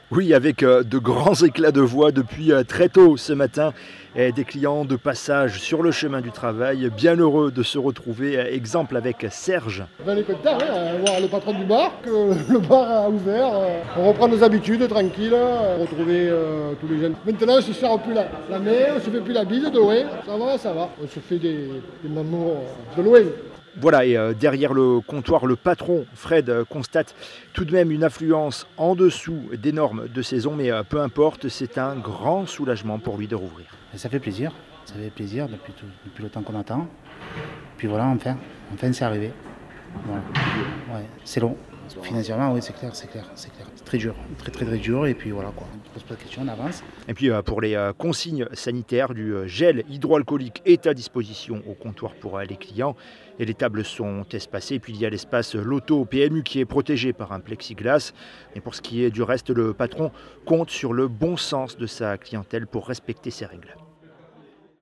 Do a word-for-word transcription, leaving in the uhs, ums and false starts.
Oui, avec euh, de grands éclats de voix depuis euh, très tôt ce matin. Et des clients de passage sur le chemin du travail, bien heureux de se retrouver. euh, Exemple avec Serge. Ben, on est content, hein, voir le patron du bar, que le bar a ouvert. euh, On reprend nos habitudes tranquilles, euh, retrouver euh, tous les jeunes. Maintenant, on ne se serre plus la, la main, on ne se fait plus la bise de loin. Ça va, ça va. On se fait des, des mamours euh, de loin. Voilà, et euh, derrière le comptoir, le patron, Fred, euh, constate tout de même une affluence en dessous des normes de saison, mais euh, peu importe, c'est un grand soulagement pour lui de rouvrir. Et ça fait plaisir, ça fait plaisir depuis, tout- depuis le temps qu'on attend. Puis voilà, enfin, enfin c'est arrivé. Voilà. Ouais, c'est long. Financièrement, oui, c'est clair, c'est clair, c'est clair. C'est très dur, très très très dur. Et puis voilà quoi, on ne se pose pas de questions, on avance. Et puis euh, pour les euh, consignes sanitaires, du euh, gel hydroalcoolique est à disposition au comptoir pour euh, les clients. Et les tables sont espacées. Et puis il y a l'espace Loto P M U qui est protégé par un plexiglas. Et pour ce qui est du reste, le patron compte sur le bon sens de sa clientèle pour respecter ces règles.